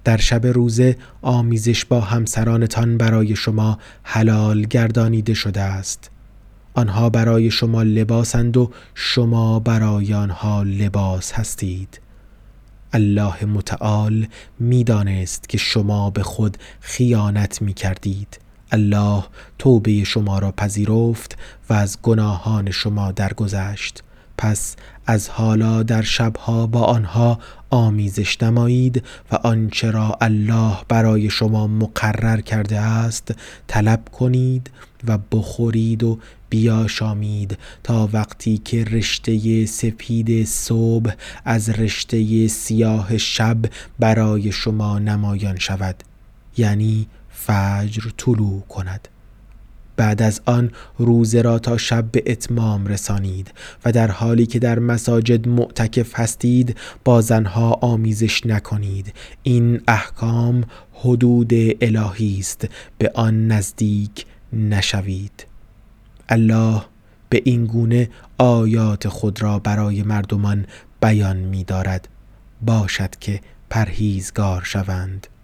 در شب روزه آمیزش با همسرانتان برای شما حلال گردانیده شده است. آنها برای شما لباسند و شما برای آنها لباس هستید. الله متعال می‌دانست که شما به خود خیانت می‌کردید. الله توبه شما را پذیرفت و از گناهان شما درگذشت. پس از حالا در شبها با آنها آمیزش نمایید و آنچه را الله برای شما مقرر کرده است طلب کنید و بخورید و بیاشامید تا وقتی که رشته سپید صبح از رشته سیاه شب برای شما نمایان شود، یعنی فجر طلوع کند. بعد از آن روزه را تا شب به اتمام رسانید و در حالی که در مساجد معتکف هستید با زنها آمیزش نکنید. این احکام حدود الهی است، به آن نزدیک نشوید. الله به این گونه آیات خود را برای مردمان بیان می دارد، باشد که پرهیزگار شوند.